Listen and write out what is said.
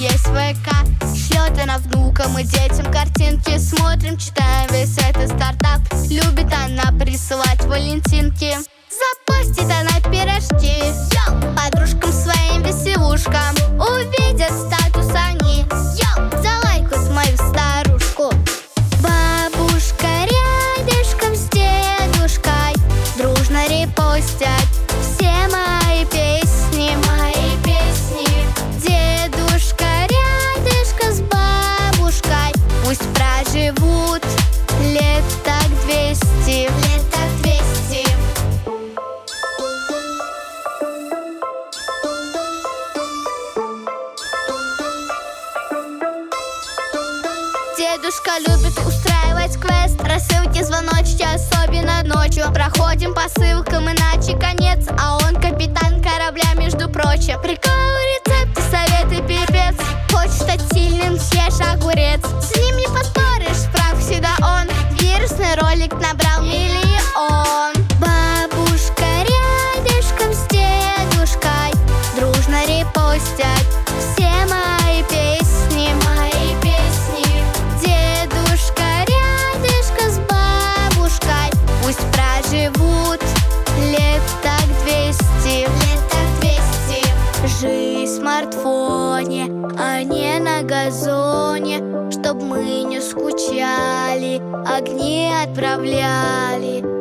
есть ВК. Шлет она внукам и детям картинки. Смотрим, читаем весь этот стартап. Любит она присылать валентинки. Запостит она пирожки подружкам своим веселушкам. Увидят статус они, залайкают мою старушку. Бабушка рядышком с дедушкой дружно репостят все мои песни, мои песни. Дедушка рядышком с бабушкой пусть проживут лет так 200, лет так 200. Дедушка любит устраивать квест, рассылки, звоночки, особенно ночью. Проходим по ссылкам, иначе конец, а он капитан корабля, между прочим. Приколы, рецепты, советы, пипец. Хочешь стать сильным, съешь огурец. С ним не поспоришь, справ всегда он. Вирусный ролик набрал миллион. Бабушка рядышком с дедушкой дружно репостят все мои песни, мои песни. Дедушка рядышком с бабушкой пусть проживут лет так 200, лет так 200. Жизнь в смартфоне, а не на газоне, чтоб мы не скучали, огни отправляли.